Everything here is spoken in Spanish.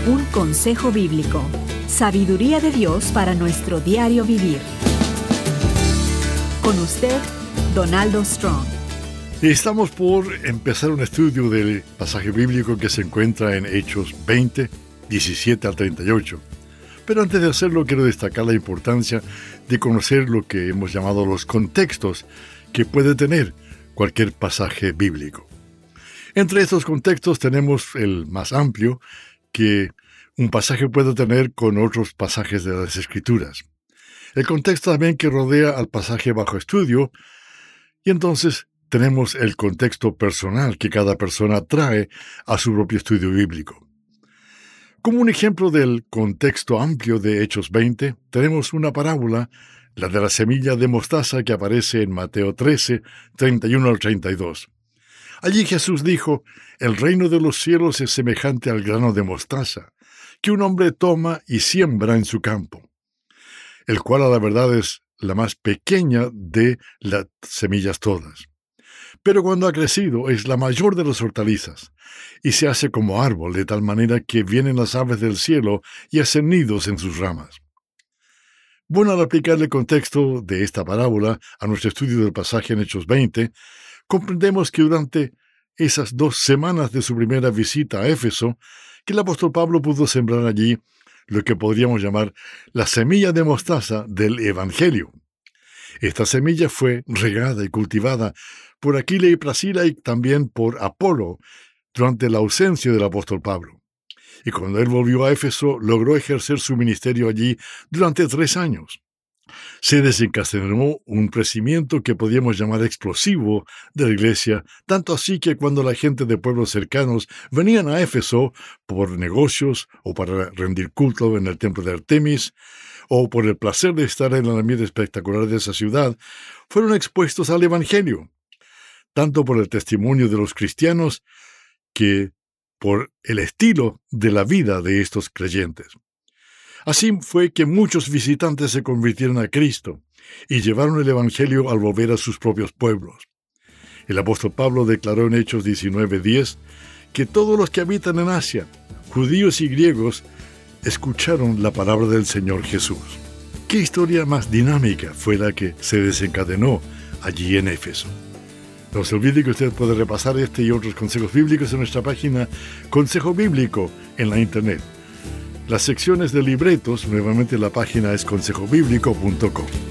Un consejo bíblico. Sabiduría de Dios para nuestro diario vivir. Con usted, Donaldo Strong. Estamos por empezar un estudio del pasaje bíblico que se encuentra en Hechos 20, 17 al 38. Pero antes de hacerlo, quiero destacar la importancia de conocer lo que hemos llamado los contextos que puede tener cualquier pasaje bíblico. Entre estos contextos tenemos el más amplio que un pasaje puede tener con otros pasajes de las Escrituras. El contexto también que rodea al pasaje bajo estudio, y entonces tenemos el contexto personal que cada persona trae a su propio estudio bíblico. Como un ejemplo del contexto amplio de Hechos 20, tenemos una parábola, la de la semilla de mostaza que aparece en Mateo 13, 31 al 32. Allí Jesús dijo: «El reino de los cielos es semejante al grano de mostaza, que un hombre toma y siembra en su campo, el cual a la verdad es la más pequeña de las semillas todas. Pero cuando ha crecido es la mayor de las hortalizas, y se hace como árbol, de tal manera que vienen las aves del cielo y hacen nidos en sus ramas». Bueno, al aplicar el contexto de esta parábola a nuestro estudio del pasaje en Hechos 20, comprendemos que durante esas 2 semanas de su primera visita a Éfeso, que el apóstol Pablo pudo sembrar allí lo que podríamos llamar la semilla de mostaza del Evangelio. Esta semilla fue regada y cultivada por Aquila y Priscila y también por Apolo durante la ausencia del apóstol Pablo. Y cuando él volvió a Éfeso, logró ejercer su ministerio allí durante 3 años. Se desencadenó un crecimiento que podríamos llamar explosivo de la iglesia, tanto así que cuando la gente de pueblos cercanos venían a Éfeso por negocios o para rendir culto en el templo de Artemis, o por el placer de estar en el ambiente espectacular de esa ciudad, fueron expuestos al Evangelio, tanto por el testimonio de los cristianos que por el estilo de la vida de estos creyentes. Así fue que muchos visitantes se convirtieron a Cristo y llevaron el Evangelio al volver a sus propios pueblos. El apóstol Pablo declaró en Hechos 19:10 que todos los que habitan en Asia, judíos y griegos, escucharon la palabra del Señor Jesús. ¿Qué historia más dinámica fue la que se desencadenó allí en Éfeso? No se olvide que usted puede repasar este y otros consejos bíblicos en nuestra página Consejo Bíblico en la Internet. Las secciones de libretos, nuevamente la página es consejobiblico.com.